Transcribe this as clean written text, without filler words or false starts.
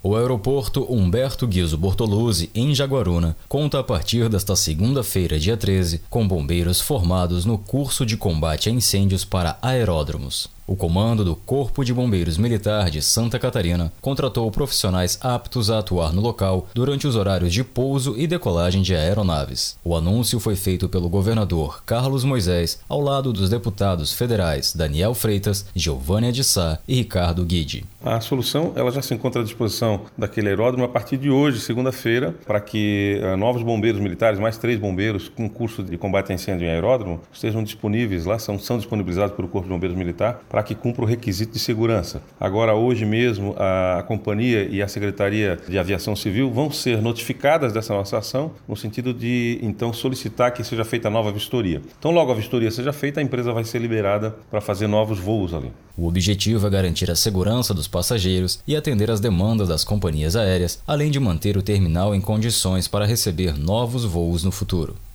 O aeroporto Humberto Guizzo Bortoluzzi, em Jaguaruna, conta a partir desta segunda-feira, dia 13, com bombeiros formados no curso de combate a incêndios para aeródromos. O comando do Corpo de Bombeiros Militar de Santa Catarina contratou profissionais aptos a atuar no local durante os horários de pouso e decolagem de aeronaves. O anúncio foi feito pelo governador Carlos Moisés, ao lado dos deputados federais Daniel Freitas, Giovânia de Sá e Ricardo Guidi. A solução ela já se encontra à disposição daquele aeródromo a partir de hoje, segunda-feira, para que novos bombeiros militares, mais 3 bombeiros com curso de combate a incêndio em aeródromo, estejam disponíveis lá, são disponibilizados pelo Corpo de Bombeiros Militar para que cumpra o requisito de segurança. Agora, hoje mesmo, a companhia e a Secretaria de Aviação Civil vão ser notificadas dessa nossa ação, no sentido de, então, solicitar que seja feita a nova vistoria. Então, logo a vistoria seja feita, a empresa vai ser liberada para fazer novos voos ali. O objetivo é garantir a segurança dos passageiros e atender às demandas das companhias aéreas, além de manter o terminal em condições para receber novos voos no futuro.